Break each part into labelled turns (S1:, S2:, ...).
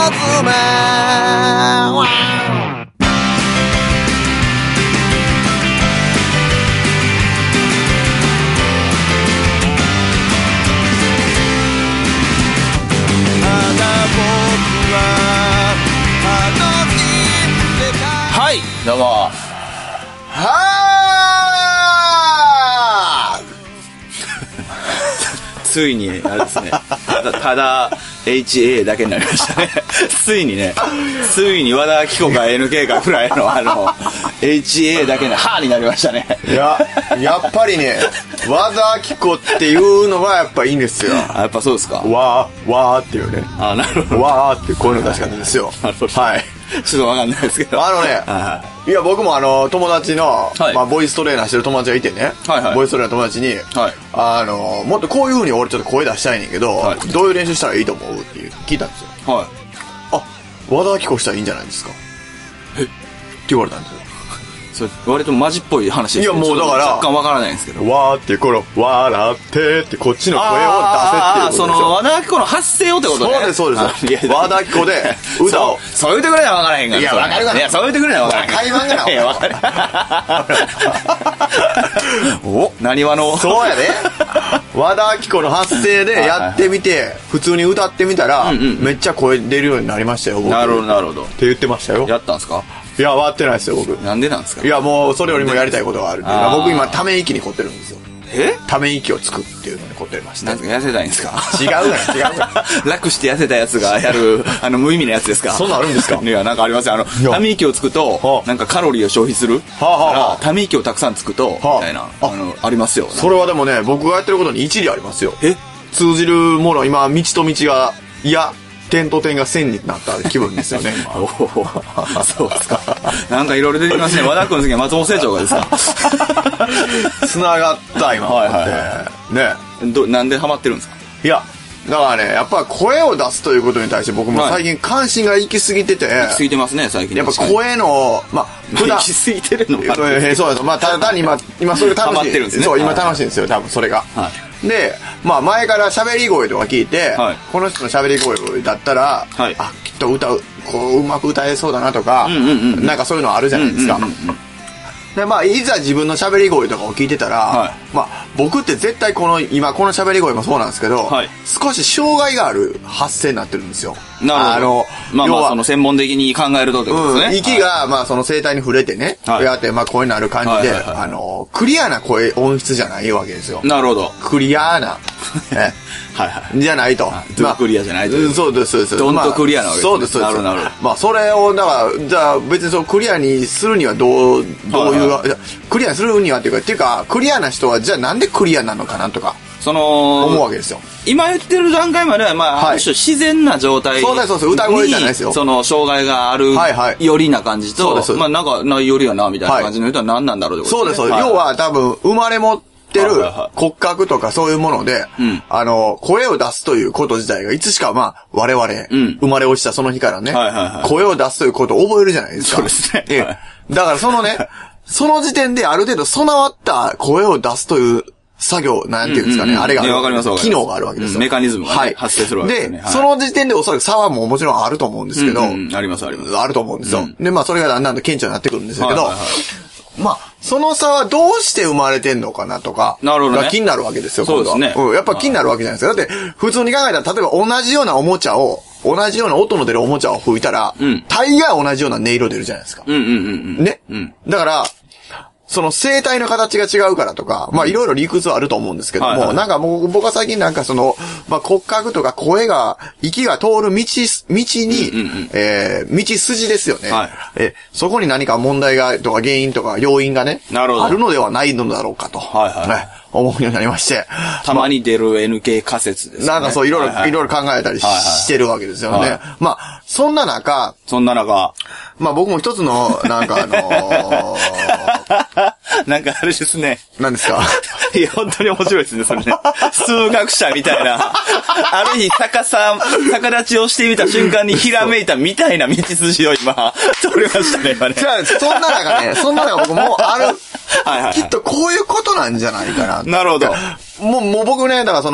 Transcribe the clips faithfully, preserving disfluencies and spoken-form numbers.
S1: め
S2: はい、どうも。
S1: は
S2: ーついに、あれですね。ただ、ただ エイチエー だけになりましたね。ついにね、ついに和田アキ子か エヌケー かくらいの、あの、エイチエー だけの、はーになりましたね。
S1: いや、やっぱりね、和田アキ子っていうのはやっぱいいんですよ。
S2: あ、やっぱそうですか。
S1: わー、わーっていうね。
S2: あ、なるほど。
S1: わーってこういうの出し方ですよ。
S2: なるほど。
S1: はい。
S2: ちょっとわかんないですけど。
S1: あのね、いや僕もあの友達の、
S2: はい、
S1: まあ、ボイストレーナーしてる友達がいてね、
S2: はいはい、
S1: ボイストレーナーの友達に、はい、あのもっとこういう風に俺ちょっと声出したいねんけど、はい、どういう練習したらいいと思うって聞いたんですよ。はい。あ、和田アキ子したらいいんじゃないですか。えって言われたんですよ。
S2: それ割とマジっぽい話ですけど。
S1: いやもうだから
S2: 若干わからないんですけど。
S1: わーっていうこの笑ってってこっちの声を出せっていうことですよ。
S2: ああ、その和田アキ子の発声をってことね。
S1: そうですそうです。和田アキ子で歌を。
S2: そう言ってくれなわからへんから。
S1: いやわかるかな。
S2: いやそう言ってくれなわからへん。
S1: 会話がな。いやわかる。
S2: お、何話の。
S1: そうやで。和田アキ子の発声でやってみて普通に歌ってみたらめっちゃ声出るようになりましたよ。僕
S2: なるほどなるほど。
S1: って言ってましたよ。
S2: やったんですか。
S1: いや、割ってないですよ、僕。
S2: なんでなんですか。
S1: いや、もう、それよりもやりたいことがあるんで。僕今、ため息に凝ってるんですよ。えため息をつくっていうのに凝ってました。
S2: なんですか、痩せたいんですか。
S1: 違うな、違うな。
S2: 楽して痩せたやつがやる、あの、無意味なやつですか。
S1: そんなんあるんですか。
S2: いや、なんかありますよ。あの、ため息をつくと、なんかカロリーを消費する。はあはあ、ため息をたくさんつくと、みたいな、あの、ありますよ。
S1: それはでもね、僕がやってることに一理ありますよ。え通じるもの、今、道と道が、いや、点と点が線になった気分ですよね。
S2: おお、そうですか。なんかいろいろ出てきますね。和田君の次は松本清張がですか。
S1: 繋がった今。はいはいはい。ね。
S2: ど、なんでハマってるんですか。
S1: いや、だからね、やっぱ声を出すということに対して僕も最近関心が行き過ぎてて。
S2: 行き過ぎてますね、最近。
S1: やっぱ声の、まあ、
S2: 普段。行き過ぎてるのか。
S1: そうです。まあ、ただ単に今、今それ楽しい。
S2: ハマってるんですね。
S1: そう、今楽しいんですよ、多分それが。はい。で、まあ前から喋り声とか聞いて、はい、この人の喋り声だったら、はい、あ、きっと歌う、こううまく歌えそうだなとか、うんうんうん、なんかそういうのあるじゃないですか。うんうんうんうん、で、まあいざ自分の喋り声とかを聞いてたら、はい、まあ僕って絶対この、今この喋り声もそうなんですけど、はい、少し障害がある発声になってるんですよ。
S2: なるほど。あの、まあまあその専門的に考えるとってことですね。
S1: うん、息が、まあその声帯に触れてね、はい、やって、まあ声になる感じで、はいはいはい、あの、クリアな声、音質じゃないわけですよ。
S2: なるほど。
S1: クリアな。ね、はいはい。じゃないと。
S2: ドゥクリアじゃないと。
S1: まあ、そうです、そうです。
S2: ドンとクリアなわけです、ね。
S1: そうです、そうです。
S2: なるほど、なるほど。
S1: まあそれを、だから、じゃあ別にそのクリアにするにはどう、どういう、はいはい、クリアにするにはっていうか、っていうか、クリアな人は、じゃあなんでクリアなのかなとか。
S2: その、
S1: 思うわけですよ。
S2: 今言ってる段階までは、まあ、はい、自然な状態に。
S1: そうです、そうです。歌声じゃないですよ。
S2: その、障害がある、はいはい、よりな感じと、そうです。まあ、なんか、な、よりやな、みたいな感じの人は何なんだろうってことですね。
S1: そうです、そうです。要は多分、生まれ持ってる骨格とかそういうもので、うん、あの、声を出すということ自体が、いつしか、まあ、我々、うん、生まれ落ちたその日からね、はいはいはい、声を出すということを覚えるじゃないですか。
S2: そうですね。
S1: ええ。はい、だからそのね、その時点である程度備わった声を出すという、作業、なんていうんですかね、うんうんうん、あれがある。わかります、機能があるわけですよ。
S2: うん、メカニズムが、ね、はい、発生するわけですね。
S1: で、はい、その時点でおそらく差はもうもちろんあると思うんですけど、
S2: うんうん、ありますあります。
S1: あると思うんですよ。うん、で、まあそれがだんだんと顕著になってくるんですけど、はいはいはい、まあ、その差はどうして生まれてんのかなとか、なるほどね。が気になるわけですよ、
S2: そうですね。
S1: うん、やっぱ気になるわけじゃないですか。だって、普通に考えたら、例えば同じようなおもちゃを、同じような音の出るおもちゃを吹いたら、うん、大概同じような音色出るじゃないですか。
S2: うんうんうんうん。
S1: ね。うん、だから、その声帯の形が違うからとか、まあいろいろ理屈はあると思うんですけども、はいはい、なんかもう僕は最近なんかその、まあ骨格とか声が、息が通る道、道に、うんうんうん、えー、道筋ですよね、はい、え。そこに何か問題が、とか原因とか要因がね、なるほど、あるのではないのだろうかと。はいはい、ね、思うようになりまして。
S2: たまに出る エヌケー 仮説ですね。
S1: なんかそういろいろ、はいはい、いろいろ考えたりしてるわけですよね。はいはい、まあ、そんな中、
S2: そんな中、
S1: まあ僕も一つの、なんかあの
S2: ー、なんかあれですね。
S1: 何ですか
S2: いや、本当に面白いですね、それね。数学者みたいな。ある日、逆さ、逆立ちをしてみた瞬間にひらめいたみたいな道筋を今、通りましたね、今ね。
S1: じゃあ、そんな中ね、そんな中僕もうある、はいはいはい、きっとこういうことなんじゃないかな。
S2: なるほど。
S1: もう、もう僕ね、だからその、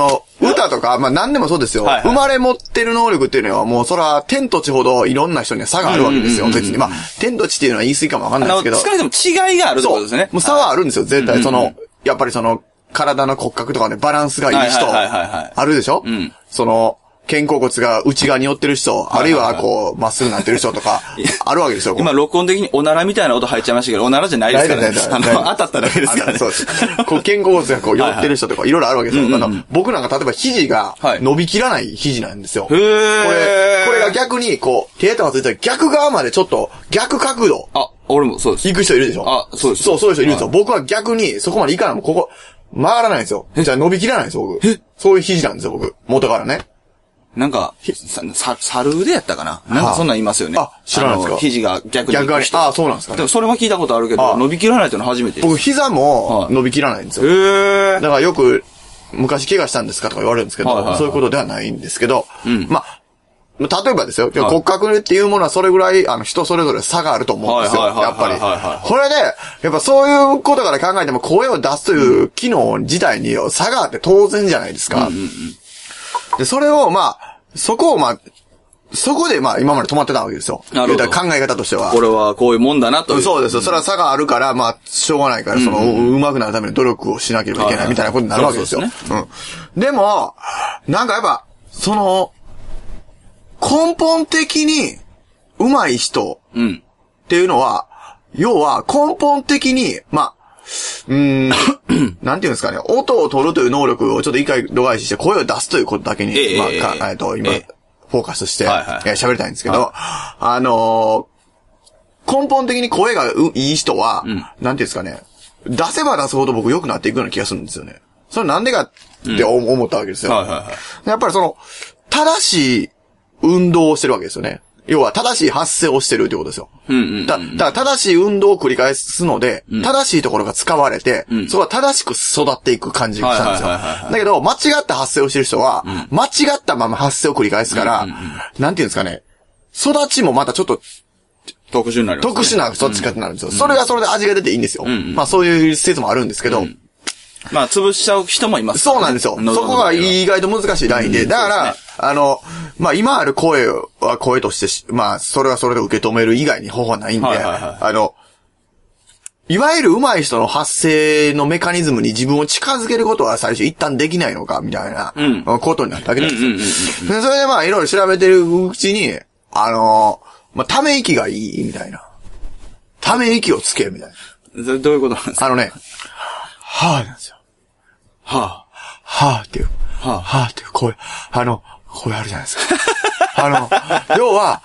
S1: 歌とか、まあ何でもそうですよ。はいはい、生まれ持ってる能力っていうのはもうそら天と地ほどいろんな人には差があるわけですよ。別に。まあ天と地っていうのは言い過ぎかもわかんないですけど。
S2: 少なくとも違いがあるってことですね。
S1: もう差はあるんですよ。絶対その、やっぱりその、体の骨格とかね、バランスがいい人、あるでしょ、うん、その、肩甲骨が内側に寄ってる人、あるいはこう、まっすぐなってる人とか、あるわけですよ。
S2: 今、録音的におならみたいな音入っちゃいましたけど、おならじゃないですからね。あの、当たっただけですからね。
S1: そうです。こう、肩甲骨がこう、寄ってる人とか、いろいろあるわけですよ。僕なんか例えば肘が伸びきらない肘なんですよ。へー。これ、これが逆に、こう、手とかついたら逆側までちょっと、逆角度。
S2: あ、俺もそうです。
S1: 行く人いるでしょ。
S2: あ、そうです。
S1: そう、そういう人いるんですよ。僕は逆に、そこまで行かないもん、ここ、曲がらないんですよ。じゃあ伸びきらないんですよ、僕。えそういう肘なんですよ、僕。元からね。
S2: なんか、さ、猿腕やったかななんかそんなん言いますよね。
S1: あ、知らないですか
S2: 肘が逆に。
S1: 逆側に。あ、そうなんですかね。
S2: でもそれは聞いたことあるけど、伸びきらないっていうのは初めてです。
S1: 僕、膝も伸びきらないんですよ。へー。だからよく、昔怪我したんですかとか言われるんですけど、そういうことではないんですけど、まあ、例えばですよ、骨格っていうものはそれぐらい、あの、人それぞれ差があると思うんですよ。やっぱり。これで、やっぱそういうことから考えても声を出すという機能自体に差があって当然じゃないですか。で、それを、まあ、そこを、まあ、そこで、まあ、今まで止まってたわけですよ。なるほど。考え方としては。
S2: これはこういうもんだなという。
S1: そうです。それは差があるから、まあ、しょうがないから、その、上手くなるために努力をしなければいけないみたいなことになるわけですよ。うん。でも、なんかやっぱ、その、根本的に、上手い人っていうのは、要は、根本的に、まあ、うーん、なんていうんですかね、音を取るという能力をちょっと一回度外視して声を出すということだけに、えー、まあ、かえっと、今、えー、フォーカスして、はいはい、喋りたいんですけど、はい、あのー、根本的に声がいい人は、うん、なんていうんですかね、出せば出すほど僕良くなっていくような気がするんですよね。それなんでかって思ったわけですよ。うんはいはいはい、やっぱりその、正しい運動をしてるわけですよね。要は正しい発声をしてるってことですよ。うんうんうん、だ, だから正しい運動を繰り返すので、うん、正しいところが使われて、うん、そこは正しく育っていく感じがしたんですよ。だけど、間違った発声をしてる人は、うん、間違ったまま発声を繰り返すから、うんうんうん、なんていうんですかね、育ちもまたちょっと、
S2: 特殊になる、ね。
S1: 特殊な育ち方になるんですよ、うん。それがそれで味が出ていいんですよ。うんうん、まあそういう説もあるんですけど、うん
S2: まあ、潰しちゃう人もいます、ね。
S1: そうなんですよ。そこが意外と難しいラインで。だから、ね、あの、まあ、今ある声は声として、まあ、それはそれで受け止める以外に方法はないんで、はいはいはい、あの、いわゆる上手い人の発声のメカニズムに自分を近づけることは最初一旦できないのか、みたいなことになったわけなんですよ。それでまあ、いろいろ調べてるうちに、あの、まあ、ため息がいい、みたいな。ため息をつけるみたい
S2: な。それどういうことなんですか？
S1: あのね、はぁなんですよ。はぁ、はぁっていう、はぁ、はぁっていう声、あの、声あるじゃないですか。あの、要は、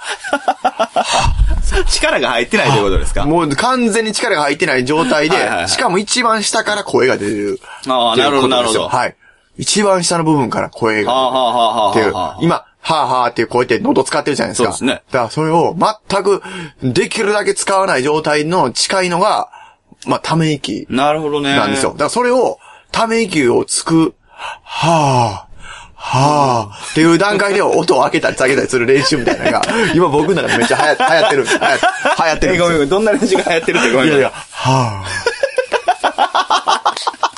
S2: 力が入ってないということですか？
S1: もう完全に力が入ってない状態で、はいはいはい、しかも一番下から声が出る。
S2: ああ、なるほど、なるほど。
S1: はい。一番下の部分から声が出る。っていう、今、はぁはぁっていう声って喉使ってるじゃないですか。
S2: そうですね。
S1: だからそれを全くできるだけ使わない状態の近いのが、まあ、ため息。
S2: なるほどね。
S1: なんですよ。だからそれを、ため息をつく、はぁ、はぁ、っていう段階で音を開けたり下げたりする練習みたいなのが、今僕の中でめっちゃ流行流行ってる。流行ってる。
S2: え、ごめんごめん。どんな練習が流行ってるってごめん。
S1: いやいや、はぁ。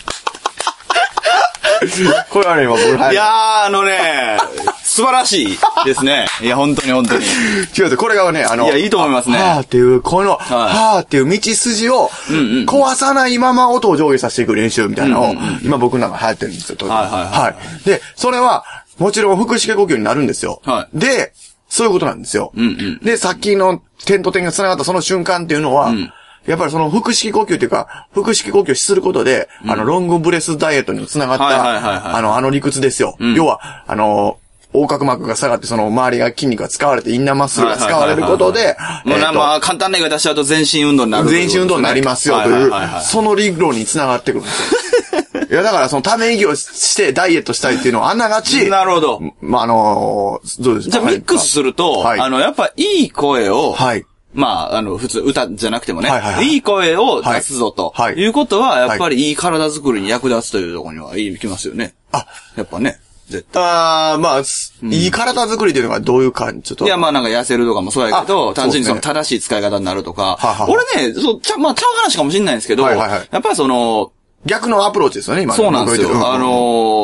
S1: これはね、今僕、
S2: いやー、あのね、素晴らしいですね。いや、本当に本当に。
S1: 違う、これがね、あの、
S2: いや、いいと思いますね。
S1: はぁっていう、この、はい、はぁっていう道筋を、壊さないまま音を上下させていく練習みたいなのを、今僕の中で流行ってるんですよ。はいはいはい。はい。で、それは、もちろん腹式呼吸になるんですよ。はい。で、そういうことなんですよ。うんうん。で、さっきの点と点が繋がったその瞬間っていうのは、うんやっぱりその腹式呼吸っていうか、腹式呼吸することで、うん、あの、ロングブレスダイエットに繋がった、あの、あの理屈ですよ。うん、要は、あの、横隔膜が下がって、その周りが筋肉が使われて、インナーマッスルが使われることで、
S2: もうまあ、簡単な言い方しちゃうと全身運動になる、ね。
S1: 全身運動になりますよという、その理論に繋がってくるんですよ。いや、だからそのため息をしてダイエットしたいっていうのはあんながち。
S2: なるほど。
S1: まあ、あの、どうですか？
S2: じゃあミックスすると、はい、あの、やっぱいい声を、
S1: はい。
S2: まあ、あの、普通、歌じゃなくてもね、はいはいはい、いい声を出すぞと、はい、いうことは、やっぱりいい体作りに役立つというところにはいきますよね。あ、やっぱね、絶対。
S1: ああ、まあ、うん、いい体作りというのがどういう感じちょっと。
S2: いや、まあなんか痩せるとかもそうやけど、単純にその正しい使い方になるとか、はは俺ね、そう、ちゃ、まあ、ちゃう話かもしれないんですけど、はいはいはい、やっぱりその、
S1: 逆のアプローチですよね、今。
S2: そうなんですよ。あのー、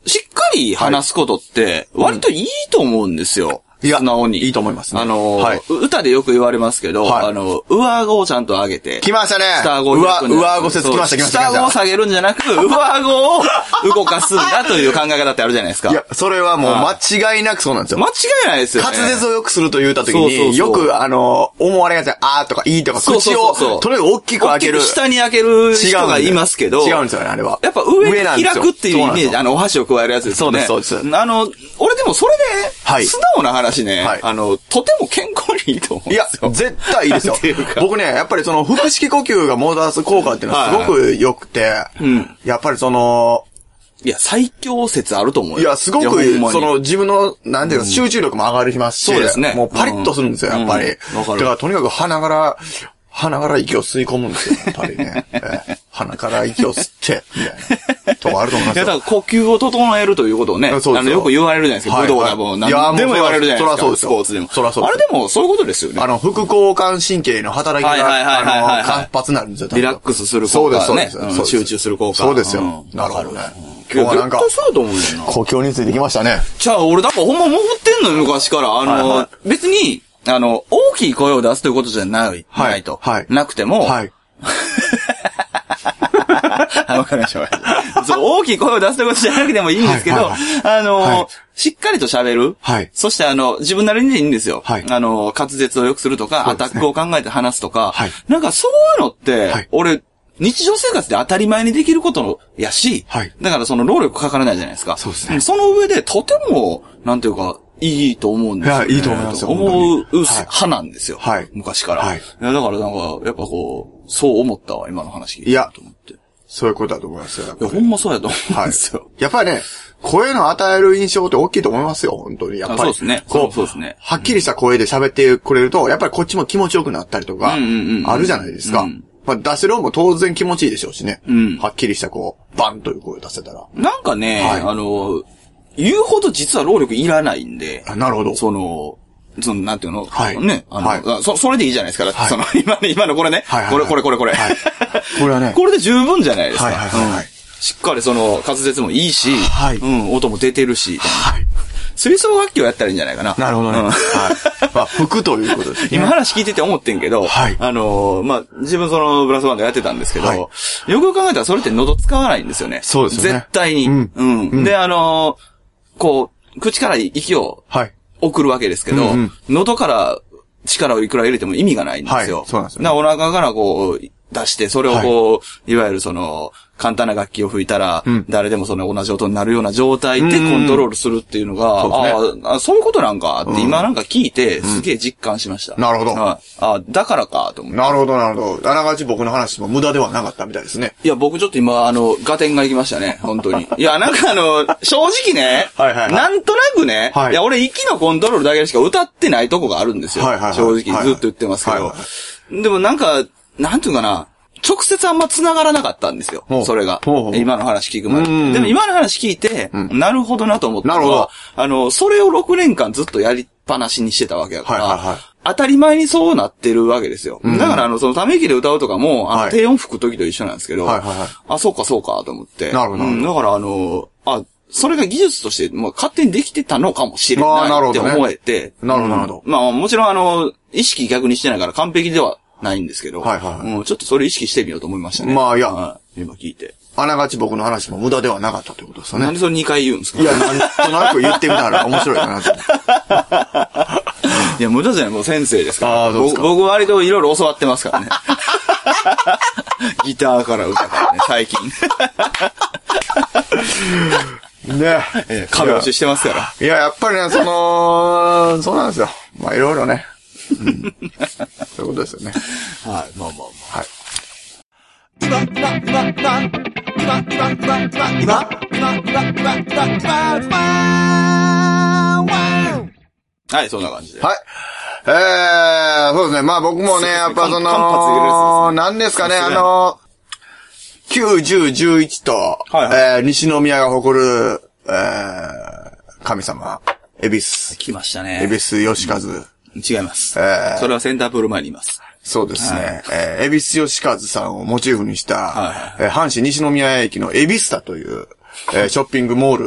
S2: しっかり話すことって、割といいと思うんですよ。
S1: いや、
S2: 素直に。
S1: いいと思いますね。
S2: あの、はい、歌でよく言われますけど、はい、あの、上顎をちゃんと上げて。
S1: 来ましたね。
S2: 下顎を
S1: 上、上顎説来ました、来ました。
S2: 下顎を下げるんじゃなく、上顎を動かすんだという考え方ってあるじゃないですか。
S1: いや、それはもう間違いなくそうなんですよ。
S2: 間違いないですよ、ね。
S1: 滑舌を良くすると言ったときに、そうそうそう、よく、あの、思われがちな、あーとかいいとか、口を、そうそうそう、とにかく大きく開ける。
S2: 下に開ける人がいますけど。
S1: 違うんですよね、あれは。
S2: やっぱ上に開くっていうイメージ、あの、お箸を加えるやつですよね。
S1: そうです、そうです。
S2: あの、俺でもそれで、はい、素直な話ね、はい、あの、とても健康にいいと思うんですよ。
S1: いや、絶対いいですよ。僕ね、やっぱりその腹式呼吸がもたらす効果っていうのはすごく良くて、はいはい、うん、やっぱりその、
S2: いや、最強説あると思うよ。
S1: いや、すごく、その、自分の、なんていうか、集中力も上がりますし、そうですね。もうパリッとするんですよ、やっぱり。うん、だから、とにかく鼻から、鼻から息を吸い込むんですよ、やっぱりね。えー、鼻から息を吸って、みたいな。とこあると思いますよ。
S2: いや、だから呼吸を整えるということをね、そうあの、よく言われるじゃないですか。武道だもん、何でも言われるじゃないですか。そらそうです。スポーツでも。そらそうです。あれでも、そういうことですよね。
S1: あの、副交感神経の働きが、あの、活発になるんですよ。
S2: リラックスする効果ね。そうです、そうです。集中する効果。
S1: そうですよ。なるほどね。今日はなんか、
S2: そうと思うんだよな。
S1: 呼吸についてきましたね。
S2: じゃあ、俺だからほんま潜ってんのよ、昔から。あの、別に、あの、大きい声を出すということじゃない、はい、ないと。はい。なくても、はい。わかりました。そう、大きい声を出すということじゃなくてもいいんですけど、はいはいはい、あの、はい、しっかりと喋る。はい。そしてあの、自分なりにでいいんですよ。はい。あの、滑舌を良くするとか、ね、アタックを考えて話すとか、はい。なんかそういうのって、はい、俺、日常生活で当たり前にできることやし、はい。だからその労力かからないじゃないですか。そうですね。その上でとても、なんていうか、いいと思うんですよ、ね。いや、いいと思いますよ。思う派なんですよ。はい。昔から。はい。いや、だからなんか、やっぱこう、そう思ったわ、今の話聞いて。いや、と思って。そういうことだと思いますよ。いや、ほんまそうやと思うんですよ。はい、やっぱりね、声の与える印象って大きいと思いますよ、本当に。やっぱり。そうですね。そうそうですね。はっきりした声で喋ってくれると、やっぱりこっちも気持ちよくなったりとか、あるじゃないですか。うんうんうん、まあ、出せる方も当然気持ちいいでしょうしね。うん。はっきりしたこう、バンという声を出せたら。なんかね、はい、あの、言うほど実は労力いらないんで。あ、なるほど。その、その、なんていうの、はい。ね、あの、はい、そ、それでいいじゃないですか。はい、その、今ね、今のこれね。はいはいはい、これ、これ、これ、これ。はい、これはね。これで十分じゃないですか。はいはいはい、はいうん。しっかりその、滑舌もいいし、はい。うん、音も出てるし。はい。吹奏楽器をやったらいいんじゃないかな。なるほどね。うん、はい。まあ、吹くということですね。今話聞いてて思ってんけど、はい。あの、まあ、自分そのブラスバンドやってたんですけど、はい、よく考えたらそれって喉使わないんですよね。そうですね。絶対に。うん。うん。うん、で、あの、こう、口から息を、はい。送るわけですけど、うんうん、喉から力をいくら入れても意味がないんですよ。はい、そうなんですよ、ね。だからお腹からこう、出して、それをこう、はい、いわゆるその、簡単な楽器を吹いたら、うん、誰でもその同じ音になるような状態でコントロールするっていうのが、うんうん、ああ、そういうことなんかって今なんか聞いて、すげえ実感しました。うん、なるほど。ああ、だからかと思って。なるほど、なるほど。あながち僕の話も無駄ではなかったみたいですね。いや、僕ちょっと今、あの、合点がいきましたね、本当に。いや、なんかあの、正直ね、はいはいはい、なんとなくね、はい、いや、俺息のコントロールだけでしか歌ってないとこがあるんですよ。はいはいはい、正直、ずっと言ってますけど。はいはい、でもなんか、なんていうかな、直接あんま繋がらなかったんですよ。それが。今の話聞くまで。でも今の話聞いて、うん、なるほどなと思ったのは、なるほど。あの、それをろくねんかんずっとやりっぱなしにしてたわけだから、はいはいはい、当たり前にそうなってるわけですよ。うん、だからあの、そのため息で歌うとかも、あの、はい、低音吹く時と一緒なんですけど、はいはいはい、あ、そうかそうかと思って。なるほど。うん、だからあの、あ、それが技術として、もう勝手にできてたのかもしれないって思えて。なるほど、なるほど。まあもちろんあの、意識逆にしてないから完璧ではないんですけど、はいはいはい、うん、ちょっとそれ意識してみようと思いましたね。まあいや、はい、今聞いて。あながち僕の話も無駄ではなかったということですよね。なんでそれにかい言うんですか？いや、なんとなく言ってみたら面白いかなと。いや、無駄じゃない、もう先生ですから。あどうですか。僕割といろいろ教わってますからね。ギターから歌からね、最近。ねえ。壁押ししてますから。いや、やっぱりね、その、そうなんですよ。まあいろいろね。うん、そういうことですよね。はい、まあまあまあ。はい。今、今、今、今、今、今、今、今、今、今、今、今、今、今、今、はい、そんな感じで。はい。えー、そうですね。まあ僕もね、やっぱその、なんですかね、あの、きゅう、じゅう、じゅういちと、はいはい、えー、西宮が誇る、えー、神様、恵比寿。来ましたね。恵比寿義和。うん違います。えー、それはセンタープール前にいます。そうですね。はい、えー、恵比寿義和さんをモチーフにした、はいはいえー、阪神西宮駅の恵比寿タという、えー、ショッピングモール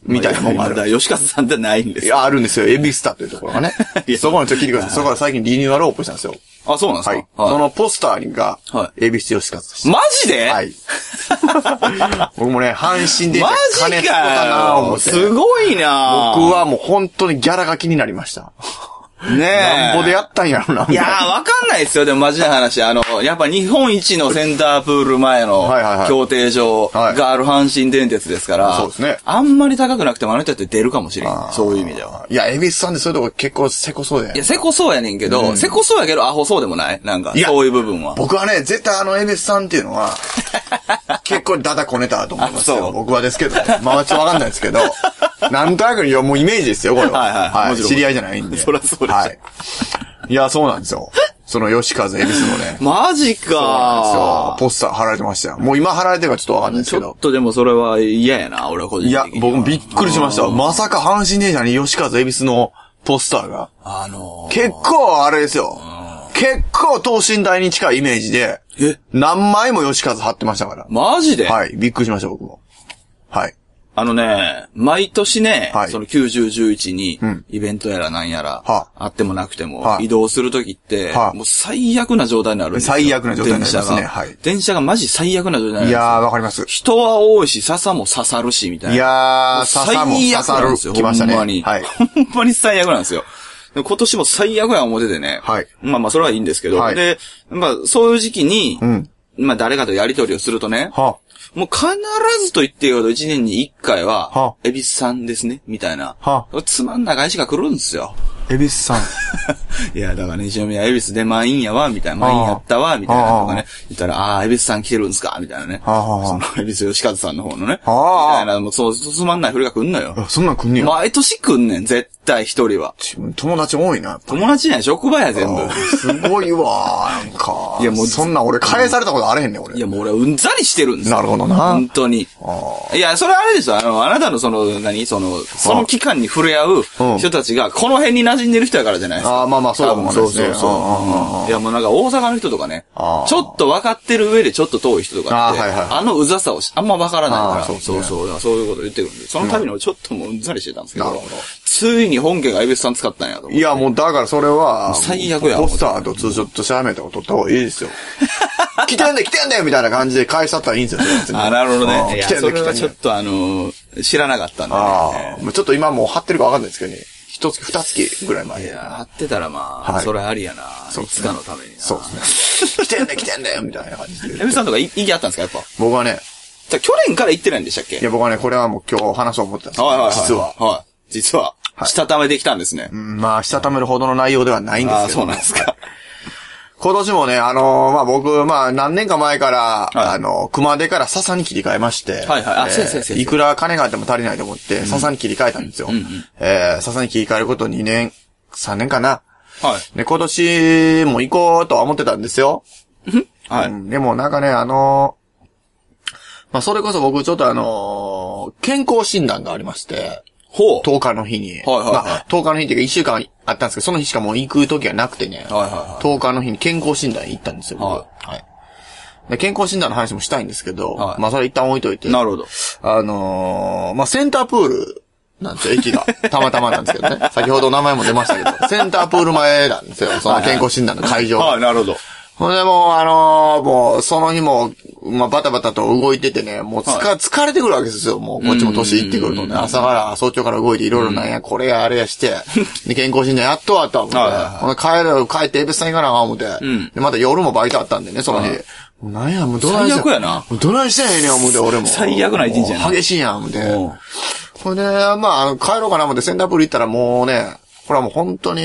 S1: みたいなもんがある。
S2: 吉和さんってないんです
S1: いや、あるんですよ。エビスタというところがね。そこのちょっと聞いてください。そこから最近リニューアルオープンしたんですよ。
S2: あ、そうなんですか？
S1: はい。そのポスターが、エビス吉和でした。
S2: マジで？
S1: はい。僕もね、阪神で
S2: 金
S1: 使ったなぁ思って。
S2: すごいな
S1: ぁ。僕はもう本当にギャラが気になりました。
S2: ねえ。
S1: なんぼでやったんやろな。
S2: いやー、わかんないですよ。でもマジな話。あの、やっぱ日本一のセンタープール前の競艇場がある阪神電鉄ですから、
S1: そうですね。
S2: あんまり高くなくてもあの人って出るかもしれん。そういう意味では。
S1: いや、恵比寿さんでそういうとこ結構せこそうや。
S2: いや、せこそうやねんけど、せこそうやけどアホそうでもないなんか、そういう部分は。
S1: 僕はね、絶対あの恵比寿さんっていうのは、結構ダダこねたと思いますよ。僕はですけど。まあちょっとわかんないですけど、なんとなくもうイメージですよ、これは。はいはい。知り合いじゃないんで。
S2: そりゃそうです。はい。
S1: いや、そうなんですよ。その吉和恵比寿のね。
S2: マジかー。そうなんですよ。
S1: ポスター貼られてましたよ。もう今貼られてるかちょっとわかんないですけど。
S2: ちょっとでもそれは嫌やな、俺は個人的に。
S1: いや、僕もびっくりしました。まさか阪神電車に吉和恵比寿のポスターが。
S2: あのー、
S1: 結構あれですよ。結構等身大に近いイメージで。え何枚も吉和貼ってましたから。
S2: マジで？
S1: はい。びっくりしました、僕も。はい。
S2: あのね、毎年ね、はい、そのきゅうじゅう、じゅういちに、イベントやらなんやら、はあ、あってもなくても、はあ、移動するときって、はあ、もう最悪な状態になるんですよ。
S1: 最悪な状態になりますね。はい。
S2: 電車がマジ最悪な状態になるんですよ。
S1: いやー、わかります。
S2: 人は多いし、笹も刺さるし、みたいな。
S1: いやー、笹も刺さる。
S2: 来ましたね。ほんまに。
S1: はい。
S2: ほんまに最悪なんですよ。今年も最悪や思っててね。はい。まあまあ、それはいいんですけど。はい、で、まあ、そういう時期に、うん、まあ、誰かとやりとりをするとね。はあ、もう必ずと言ってよと一年に一回は、はあ、恵比寿さんですね、みたいな。はあ、つまんない返しが来るんですよ。
S1: 恵比寿さん。
S2: いや、だからね、一宮恵比寿で満員やわ、みたいな、満員やったわ、みたいなとかね。言ったら、ああ、恵比寿さん来てるんすかみたいなね。その、恵比寿吉和さんの方のね。みたいな、もうそう、つまんない振りが来んのよ。
S1: そんなん来んねや。
S2: 毎年来んねん、絶対一人は。
S1: 友達多いな。
S2: 友達じゃない、職場や、全部。
S1: すごいわ、なんか。いや、もう、そんな俺返されたことあれへんねん、俺。
S2: いや、もう俺うんざりしてるんですよ。
S1: なるほどな。
S2: 本当に。いや、それあれですよ、あの、あなたのその、何その、その期間に触れ合う人たちが、この辺に馴染んでる人やからじゃないですか。
S1: ああ、まあまあ、そうだもんね。
S2: そうそうそう。いや、もうなんか大阪の人とかね、ちょっと分かってる上でちょっと遠い人とかって、あのうざさをあんま分からないから、そうそうそう、そういうこと言ってくるんで、その度にちょっともううんざりしてたんですけど、ついに本家が恵比寿さん使ったんやと思って。
S1: いや、もうだからそれは、
S2: 最悪や。
S1: ポスターとツーショットシャーメーターを撮った方がいいですよ。来てんで来てんでみたいな感じで返しちゃったらいいんですよ。
S2: あ、なるほどね。来てんで来てんで。ちょっとあの、知らなかったんで。あ
S1: あ、ちょっと今もう貼ってるか分かんないですけどね。一月、二月ぐらい前。
S2: いや、貼ってたらまあ、それありやな。いつかのためにな。
S1: そうですね。来てんで来てんでみたいな感じで。
S2: エミさんとか意義あったんですかやっぱ。
S1: 僕はね。
S2: じゃ去年から行ってないんでしたっけ？
S1: いや、僕はね、これはもう今日話そう思ってたんですよ。はいはいはい。実は。
S2: はい。実は。したためできたんですね。
S1: まあ、したためるほどの内容ではないんですけど。あ、
S2: そうなんですか。
S1: 今年もね、あのー、まあ、僕、まあ、何年か前から、はい、あのー、熊手から笹に切り替えまして、はいはい、あ、先生先生。いくら金があっても足りないと思って、笹に切り替えたんですよ。うんうん、えー、笹に切り替えることにねん、さんねんかな。はい。で、今年も行こうとは思ってたんですよ。はい、うん。でもなんかね、あのー、まあ、それこそ僕ちょっとあのー、健康診断がありまして、ほう。とおかの日に。はいはい、はい。まあ、とおかの日っていうかいっしゅうかんあったんですけど、その日しかもう行く時はなくてね。はいはいはい。とおかの日に健康診断行ったんですよ。はい。はい。で健康診断の話もしたいんですけど、はい、まあそれ一旦置いといて。
S2: なるほど。
S1: あのー、まあセンタープールなんですよ、駅が。たまたまなんですけどね。先ほど名前も出ましたけど、センタープール前なんですよ、その健康診断の会場。
S2: はい、はい、なるほど。
S1: ほんでもう、あのー、もう、その日も、まあ、バタバタと動いててね、もうつか、はい、疲れてくるわけですよ。もう、こっちも年いってくるとね、朝から、早朝から動いていろいろなんや、これや、あれやして、で、健康診断やっとあった思って、ほんで帰る、帰ってエベスさん行かなあかん思って、うん、で、また夜もバイトあったんでね、その日。もうなんや、もうどないして。
S2: 最悪やな。
S1: どないしてへんねん、思って、俺も。
S2: 最悪な一日やな。
S1: 激しいやん、思って。ほんで、まあ、帰ろうかな思って、センタープール行ったらもうね、これはもう本当に、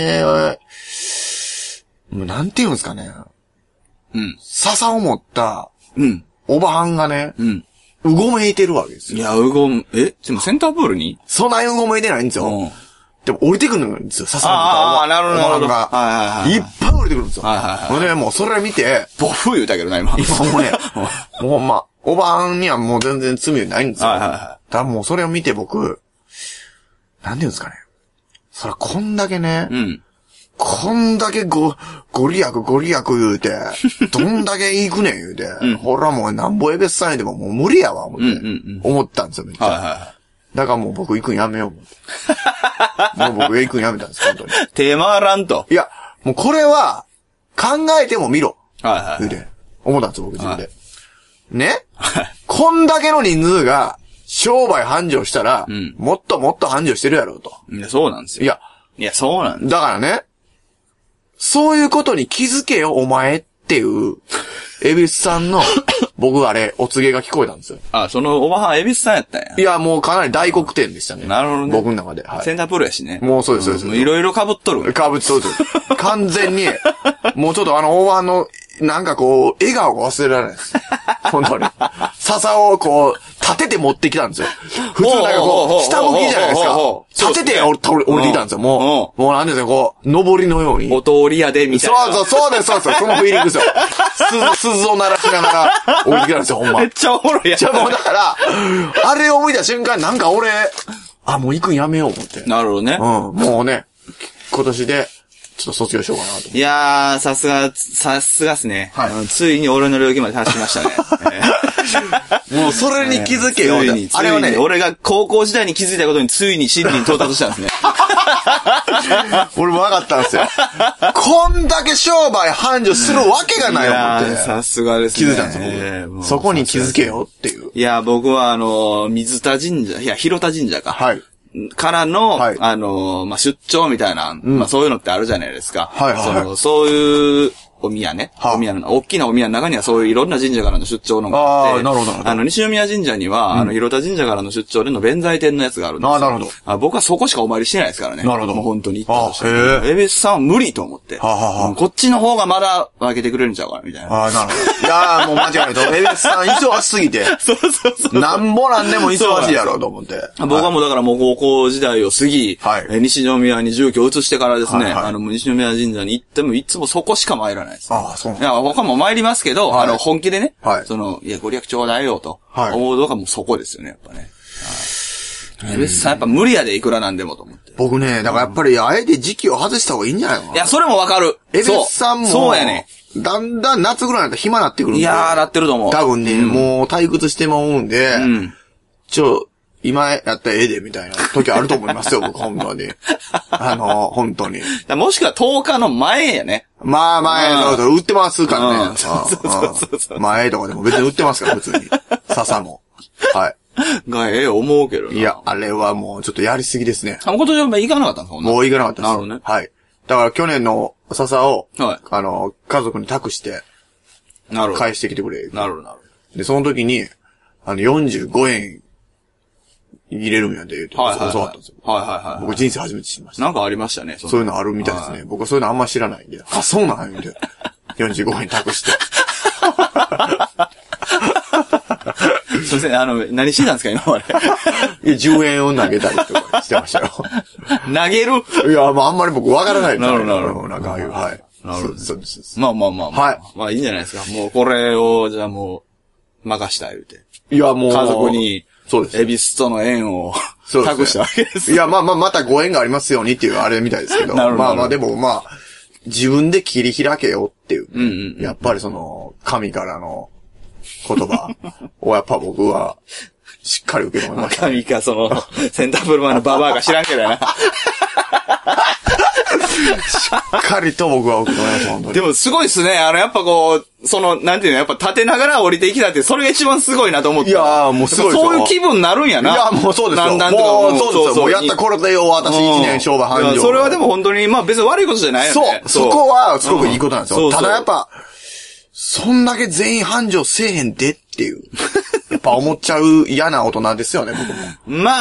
S1: もうなんて言うんですかね。うん。笹を持った、うん。おばはんがね、うん。うごめいてるわけですよ。
S2: いや、うごめ、えでもセンタープールに
S1: そんなうごめいてないんですよ。うん。でも降りてくるんですよ、笹を持った
S2: ああ、なるほど、なるほど。
S1: が。はいはいはい。いっぱい降りてくるんですよ。はいはいはい。ほんで、もうそれ見て、
S2: ボフ言うたけどな、今。
S1: 今もうね、もうほんま、おばはんにはもう全然罪ないんですよ。はいはいはい。だからもうそれを見て僕、なんていうんですかね。それこんだけね、うん。こんだけご、ご利益ご利益言うて、どんだけ行くねん言うて、うん、ほらもうなんぼエベスさんでももう無理やわ、思って、うんうんうん、思ったんですよ、めっちゃ。はいはい、 だからもう僕行くんやめよう思って。もう僕行くんやめたんです、本当に。
S2: 手回らんと。
S1: いや、もうこれは、考えても見ろ。
S2: はいはい、はい。
S1: 言うて、思ったんですよ、僕自分で。
S2: はい、
S1: ね、はい、こんだけの人数が、商売繁盛したら、うん、もっともっと繁盛してるやろうと。
S2: いや、そうなんですよ。
S1: いや、
S2: いや、そうなんです。
S1: だからね、そういうことに気づけよ、お前っていう、恵比寿さんの、僕あれ、お告げが聞こえたんですよ。
S2: あ、そのおばはん恵比寿さんやったんや。
S1: いや、もうかなり大黒天でしたね。
S2: なるほどね。
S1: 僕の中で。
S2: はい。センタープロやしね。
S1: もうそうです、そうです。
S2: いろいろ被っとる。
S1: 被っとる。完全に、もうちょっとあの、おばはんの、なんかこう、笑顔が忘れられないです。本当に。笹をこう、立てて持ってきたんですよ。普通なんかこう、下向きじゃないですか。立てて降りてきたんですよ。もう、もうなんですよ、こう、上りのように。
S2: お通りやで、みたいな。
S1: そうそう、そうです、そうです。そのフィーリングですよ。鈴、鈴を鳴らしながら降りてきたんですよ、ほんま。
S2: めっちゃおもろいやん。
S1: じゃあもうだから、あれを見た瞬間、なんか俺、あ、もう行くんやめよう思って。
S2: なるほどね。
S1: うん、もうね、今年で、ちょっと卒業しようかなと。
S2: いやー、さすが、さすがっすね。はい。ついに俺の領域まで達しましたね。
S1: もうそれに気づけよ。
S2: ついに、あれはね、俺が高校時代に気づいたことについに真理に到達したんですね。
S1: 俺も分かったんですよ。こんだけ商売繁盛するわけがない思って。
S2: さすがですね。
S1: 気づいたんですよ、えー、そこに気づけよっていう。
S2: いや、僕はあの、水田神社、いや、広田神社か。
S1: はい。
S2: からの、はい、あの、まあ、出張みたいな、うん、まあ、そういうのってあるじゃないですか。
S1: はいはい、はい。
S2: その、そういうお宮ね。はあ、お宮の、大きなお宮の中にはそういういろんな神社からの出張のがあって。ああ、なるほど、なるほど。あの、西宮神社には、うん、あの、広田神社からの出張での弁財天のやつがあるんですよ。
S1: ああ、なるほど。
S2: あ僕はそこしかお参りしてないですからね。
S1: なるほど。
S2: もう本当に行ったとして。へえ。恵比寿さんは無理と思って。はあはあ、こっちの方がまだ分けてくれるんちゃうかな、みたいな。
S1: ああ、なるほど。いやー、もう間違いないと。恵比寿さん忙しすぎて。
S2: そうそうそう。
S1: なんぼなんでも忙しいやろうと思って。
S2: 僕はもうだからもう高校時代を過ぎ、はい、え西宮に住居を移してからですね、はいはい、あの、西宮神社に行ってもいつもそこしか参らないです、ね。ああ、そうなんだ。いや、他も参りますけど、はい、あの、本気でね、はい、その、いや、ご利益ちょうだいよと、はい、思うのがもうそこですよね、やっぱね。恵比寿さんやっぱ無理やで、いくらなんでもと思って。
S1: 僕ね、だからやっぱり、あえて時期を外した方がいいんじゃないのかな。
S2: いや、それもわかる。
S1: 恵比寿さんも。
S2: そうやね。
S1: だんだん夏ぐらいになったら暇なってくるんで。
S2: いやー、なってると思う。
S1: 多分ね、うん、もう退屈してまうんで、うん、ちょ、今やったらええで、みたいな時あると思いますよ、僕、本当に。あの、本当に。
S2: もしくはとおかの前やね。
S1: まあ前の、売ってますからね。そうそうそう。前とかでも別に売ってますから、普通に。笹も。はい。
S2: が、ええ、思うけどな。
S1: いや、あれはもうちょっとやりすぎですね。
S2: あ、今年は行かなかったんですか？
S1: もう行かなかったです。
S2: なるほどね。
S1: はい。だから去年の笹を、はい、あの、家族に託して、なるほど。返してきてくれ。
S2: なるほど、なるほ
S1: ど。で、その時に、あの、よんじゅうごえん入れるんやで、言うて、はいはいはい、教わったんですよ。はいはいはい。僕人生初めて知りました。
S2: なんかありましたね。
S1: そういうのあるみたいですね。はい、僕はそういうのあんま知らないんで、あ、そうなんや、言うて。よんじゅうごえん託して。
S2: すいません、あの、何してたんですか、今まで。
S1: いや、じゅうえんを投げたりとかしてましたよ。
S2: 投げる
S1: いや、まああんまり僕わからない。
S2: なるほど、なるほど。
S1: なんかああいう、はい。
S2: なるほど。
S1: そうです。
S2: まあまあまあ、
S1: はい。
S2: まあいいんじゃないですか。もうこれを、じゃあもう、任した言うて。
S1: いや、もう。
S2: 家族に、
S1: そうです。
S2: 恵比寿との縁を、託したわけです。
S1: いや、まあまあ、またご縁がありますようにっていうあれみたいですけど。なるほど。まあまあ、でもまあ、自分で切り開けよっていう。うんうんうん、やっぱりその、神からの言葉をやっぱ僕は、しっかり受け止めました、
S2: ね。神か、その、センタープルマンのババアが知らんけどな。
S1: しっかりと僕は受け止めました、本当に。
S2: でもすごいっすね。あの、やっぱこう、その、なんていうの、やっぱ立てながら降りていきたって、それが一番すごいなと思って。
S1: いやー、もうすごいですよ。
S2: そういう気分になるんやな。
S1: いや、もうそうですよ。
S2: なんなん
S1: とかもう、そうですよ。もうやったこれでよ、私一年商売繁盛。
S2: それはでも本当に、まあ別に悪いことじゃないよね。
S1: そう。そこは、すごくいいことなんですよ。うん、そうそうただやっぱ、そんだけ全員繁盛せえへんでっていう。やっぱ思っちゃう嫌な大人ですよね、僕も。
S2: ま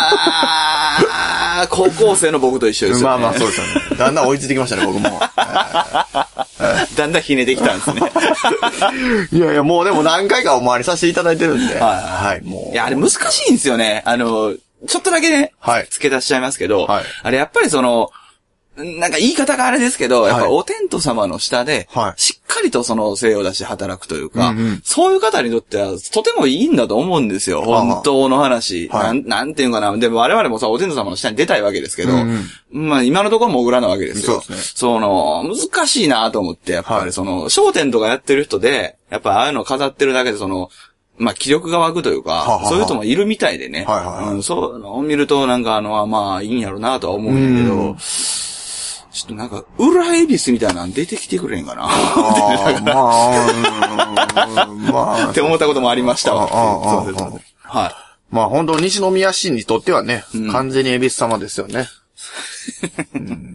S2: あ、高校生の僕と一緒ですよね。
S1: まあまあそうですよね。だんだん追いついてきましたね、僕も。
S2: だんだんひねてきたんですね。
S1: いやいや、もうでも何回かお回りさせていただいてるんで。はい、はい、もう。
S2: いや、あれ難しいんですよね。あの、ちょっとだけね、はい、付け足しちゃいますけど、はい、あれやっぱりその、なんか言い方があれですけど、やっぱお天道様の下で、しっかりとその精を出して働くというか、はい、そういう方にとってはとてもいいんだと思うんですよ。本当の話。はい、なん、なんていうかな。でも我々もさ、お天道様の下に出たいわけですけど、うんうん、まあ今のところもぐらなわけですよ。そうですね。その、難しいなと思って、やっぱりその、商店とかやってる人で、やっぱああいうの飾ってるだけでその、 まあ、気力が湧くというか、はははそういう人もいるみたいでね。はいはいはいうん、そういうのを見ると、なんかあの、まあ、いいんやろうなとは思うんやけど、うんちょっとなんか、裏恵比寿みたいなの出てきてくれんかな。あまあ、まあ。って思ったこともありましたわ。
S1: はい。まあ本当西宮市にとってはね、うん、完全に恵比寿様ですよね。
S2: うん、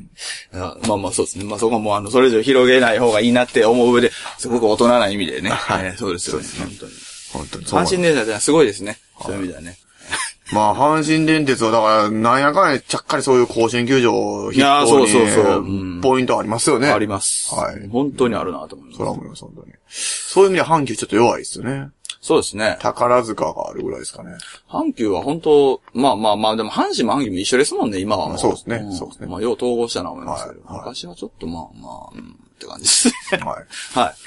S2: まあまあそうですね。まあそこもあの、それ以上広げない方がいいなって思う上で、すごく大人な意味でね。はい、えー。そうですよね。本当に。本当に。阪神電車はすごいですね。そういう意味ではね。
S1: まあ、阪神電鉄は、だから、なんやかんや、ちゃっかりそういう甲子園球場を筆頭に、そうそうそう、うん、ポイントありますよね。
S2: あります。はい。本当にあるなと思います。
S1: それは思います、本当に。そういう意味で阪急ちょっと弱いですよね。
S2: そうですね。
S1: 宝塚があるぐらいですかね。
S2: 阪急は本当、まあまあまあ、でも阪神も阪急も一緒ですもんね、今はもう。
S1: そうですね、うん、そうですね。
S2: まあ、よう統合したな思いますけど、はいはい、昔はちょっとまあまあ、うん、って感じですね。はい。はい。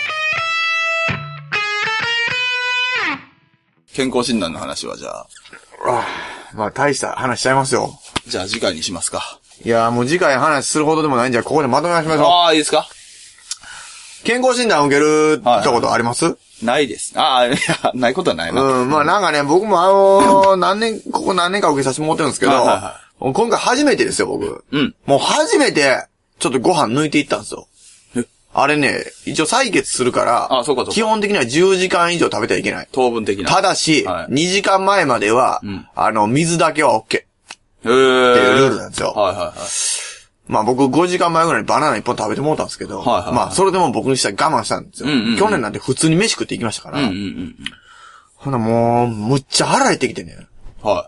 S2: 健康診断の話はじゃあ。
S1: あまあ、大した話しちゃいますよ。
S2: じゃあ次回にしますか。
S1: いやーもう次回話するほどでもないんじゃ、ここでまとめましょう。
S2: ああ、いいですか。
S1: 健康診断受けるってことあります、はいはい、
S2: ないです。ああ、いや、ないことはないな。
S1: うん、まあなんかね、僕もあのー、何年、ここ何年か受けさせてもらってるんですけど、はいはいはい、今回初めてですよ、僕。うん。もう初めて、ちょっとご飯抜いていったんですよ。あれね、一応採血するから、あ、そうかそうか基本的にはじゅうじかん以上食べてはいけない。
S2: 糖分的な。
S1: ただし、はい、にじかんまえまでは、うん、あの、水だけは OK。へー。っていうルールなんですよ。はいはいはい。まあ僕ごじかんまえぐらいにバナナいっぽん食べてもらったんですけど、はいはいはい、まあそれでも僕にしたら我慢したんですよ、うんうんうん。去年なんて普通に飯食って行きましたから。うんうんうん、ほなもう、むっちゃ腹減ってきてね。はい。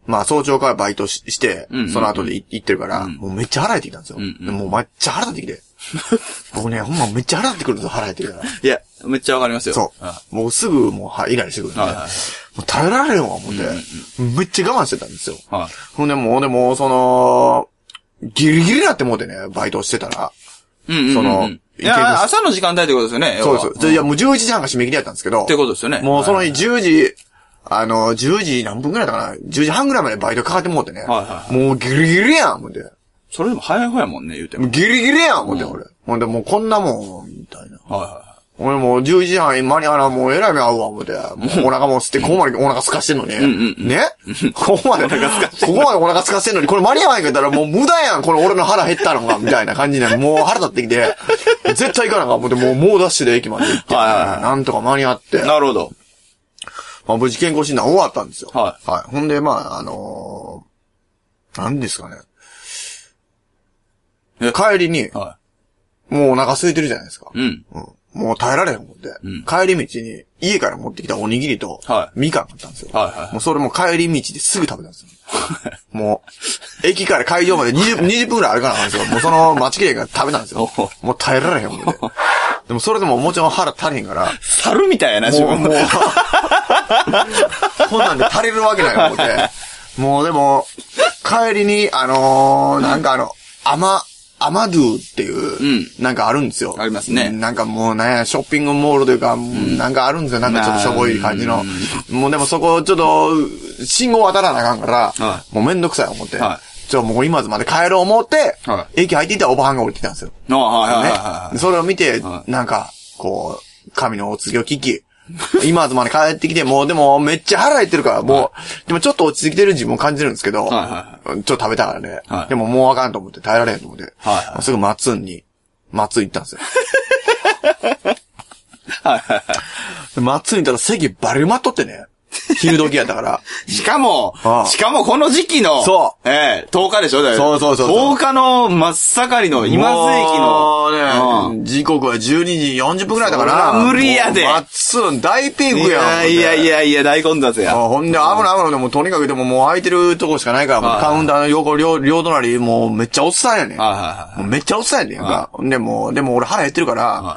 S1: まあ早朝からバイト し, して、うんうんうん、その後で行ってるから、うん、もうめっちゃ腹減ってきたんですよ。うんうん、もうめっちゃ腹減ってきて。僕ね、ほんまめっちゃ腹減ってくるんですよ、腹減ってきたら。
S2: いや、めっちゃわかりますよ。
S1: そう。もうすぐもう、は、イライラしてくるんで、はいはいはい、もう耐えられんわ、思って、うんうん、めっちゃ我慢してたんですよ。はい、ほんでもう、でも、その、ギリギリになってもうてね、バイトしてたら。
S2: うんうんうん、その、いや、朝の時間帯ってことですよね。
S1: そうです。いや、もうじゅういちじはんが締め切りだったんですけど。
S2: ってことですよね。
S1: もうそのじゅうじ、あの、じゅうじ何分くらいだったかな ?じゅうじはんぐらいまでバイトかかってもうてね。はいはいはい、もうギリギリやん、思って。
S2: それでも早い方やもんね、言うても。
S1: ギリギリやん、思って、俺。ほんで、もうこんなもん、みたいな。はいはい。俺もうじゅういちじはん間に合わな、もう偉い目合うわ、思って。もうお腹も吸って、ここまでお腹空かしてんのに。うんうん、ねここまでお腹空かしてんのに。ここまでお腹空かしてんのに、これ間に合わんかったらもう無駄やん、この俺の腹減ったのが、みたいな感じで、もう腹立ってきて、絶対行かなあかん、思って、もう猛ダッシュで駅まで行って。はいはいはい。なんとか間に合って。
S2: なるほど。
S1: まあ無事健康診断終わったんですよ。はい。はい。ほんで、まあ、あのー、何ですかね。帰りに、はい、もうお腹空いてるじゃないですか。うん。うん、もう耐えられへん思って、うん、帰り道に家から持ってきたおにぎりと、はい、みかんがあったんですよ。はいはいはい、もうそれも帰り道ですぐ食べたんですよ。もう、駅から会場までにじゅう、にじゅっぷんくらいあるからなんですよ。もうその待ちきれから食べたんですよ。もう耐えられへん思って。でもそれでももちろん腹足りへんから。
S2: 猿みたいやな、自分も。もう、
S1: こんなんで足りるわけない思って。もうでも、帰りに、あのー、なんかあの、甘、アマドゥっていう、なんかあるんですよ。
S2: ありますね。
S1: なんかもうね、ショッピングモールというか、うん、なんかあるんですよ。なんかちょっとしょぼい感じの。うん、もうでもそこ、ちょっと、信号渡らなあかんから、はい、もうめんどくさい思って。はい、ちょ、もう今津まで帰ろう思って、はい、駅入っていったらおばはんが降りてきたんですよ。はいはいはい、ね。それを見て、はい、なんか、こう、神のお告げを聞き、今津まで帰ってきて、もうでもめっちゃ腹減ってるから、もう、はい、でもちょっと落ち着いてる自分を感じるんですけど、はいはいはい、ちょっと食べたからね、はい。でももうあかんと思って耐えられへんと思って、はいはい、すぐ松に、松行ったんですよ。はいはいはい、松に行ったら席バリ埋まっとってね。昼時やったから。
S2: しかも、ああしかもこの時期の、
S1: そう。
S2: ええー、とおかでしょだよ。
S1: そうそうそうそう。
S2: とおかの真っ盛りの今津駅の。
S1: ね、うん、時刻はじゅうにじよんじゅっぷんくらいだから。
S2: 無理やで。
S1: 松の大ピークやん。
S2: いやいやいやいや、大混雑や。
S1: ほんで、危ない危ないでもとにかくでももう空いてるとこしかないから、カウンターの横、両、両隣、もうめっちゃおっさんやねん。もうめっちゃおっさんやねんか。でも、でも俺腹減ってるから、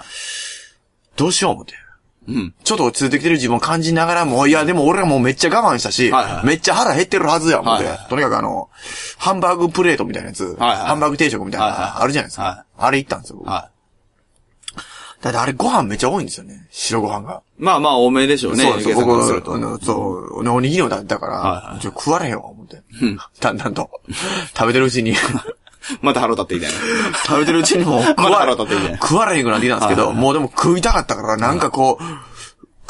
S1: どうしよう思って。うん。ちょっと落ち着いてきてる自分を感じながらも、いやでも俺はもうめっちゃ我慢したし、はいはい、めっちゃ腹減ってるはずや思って、はいはい、とにかくあの、ハンバーグプレートみたいなやつ、はいはい、ハンバーグ定食みたいな、はいはい、あるじゃないですか。はい、あれ行ったんですよ、はい。だってあれご飯めっちゃ多いんですよね、白ご飯が。
S2: まあまあ多めでしょうね。
S1: そうです、僕、あの、そう、おにぎりをだったから、はいはい、ちょ食われへんわ、思って。うん、だんだんと、食べてるうちに、
S2: また腹立っていたいな。
S1: 食べてるうちにもう食われ、ま、食われへんくなってきたんですけど、はいはい、もうでも食いたかったから、なんかこう、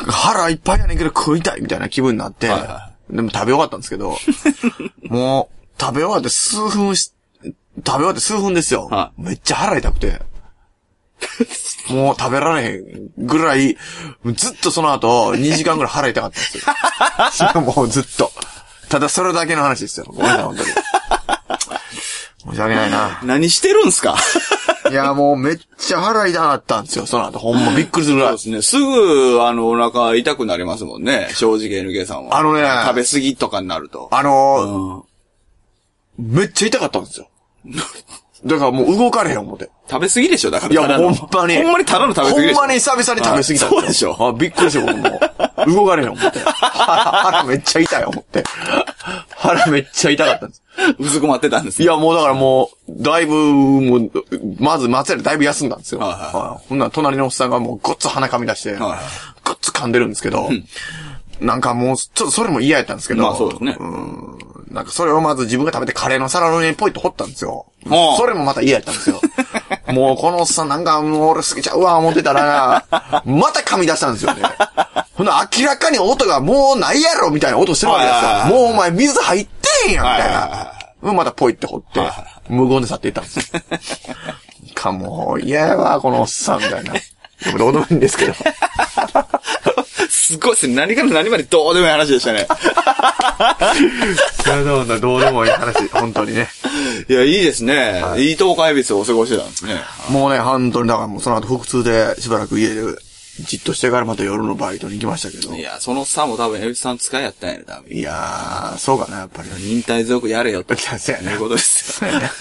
S1: 腹いっぱいやねんけど食いたいみたいな気分になって、はいはい、でも食べ終わったんですけど、もう食べ終わって数分し、食べ終わって数分ですよ。はい、めっちゃ腹痛くて。もう食べられへんぐらい、ずっとその後にじかんぐらい腹痛かったんですよ。もうずっと。ただそれだけの話ですよ。ごめんなさい、本当に。申し訳ないな。
S2: 何してるんすか？
S1: いや、もうめっちゃ腹痛かったんですよ、その後。ほんまびっくりするぐらい。
S2: そうですね。すぐ、あの、お腹痛くなりますもんね。正直 エヌケー さんは。
S1: あのね。
S2: 食べ過ぎとかになると。
S1: あのー、うん、めっちゃ痛かったんですよ。だからもう動かれへん思って。
S2: 食べ過ぎでしょだから。
S1: いや、ほんまに。
S2: ほんまにただの食べ過ぎでしょ。
S1: ほんまに久々に食べ過ぎたんですよ。
S2: そうでしょ。
S1: あ、びっくりした僕も。動かれへん思って。腹めっちゃ痛い思って。腹めっちゃ痛かったんです。
S2: うずくまってたんです。
S1: いや、もうだからもう、だいぶ、もう、まず松屋でだいぶ休んだんですよ。はいはいはい、ほんなら隣のおっさんがもうごっつ鼻噛み出して、はいはい、ごっつ噛んでるんですけど、うん、なんかもう、ちょっとそれも嫌やったんですけど、
S2: まあそうですね。
S1: うんなんかそれをまず自分が食べてカレーの皿の上にポイッと掘ったんですよ。それもまた嫌やったんですよ。もうこのおっさんなんかもう俺好きちゃうわ思ってたら、また噛み出したんですよね。ほんな明らかに音がもうないやろみたいな音してるわけですよ。もうお前水入ってんやんみたいな。またポイって掘って、無言で去っていったんですよ。かもう嫌やわこのおっさんみたいな。でもどうでもいいんですけど。
S2: すごいですね。何から何までどうでもいい話でしたね。
S1: いや、どうだ、どうでもいい話、本当にね。
S2: いや、いいですね。はい、いい東海恵比寿をお過ごしてたんですね。
S1: もうね、本当に、だからもうその後腹痛でしばらく家でじっとしてからまた夜のバイトに行きましたけど。
S2: いや、その差も多分恵比寿さん使いやったんやね、多分。
S1: いやー、そうかな、やっぱり。
S2: 忍耐強くやれよって。
S1: いや、そうやね。
S2: いうことですよ。
S1: そうやね。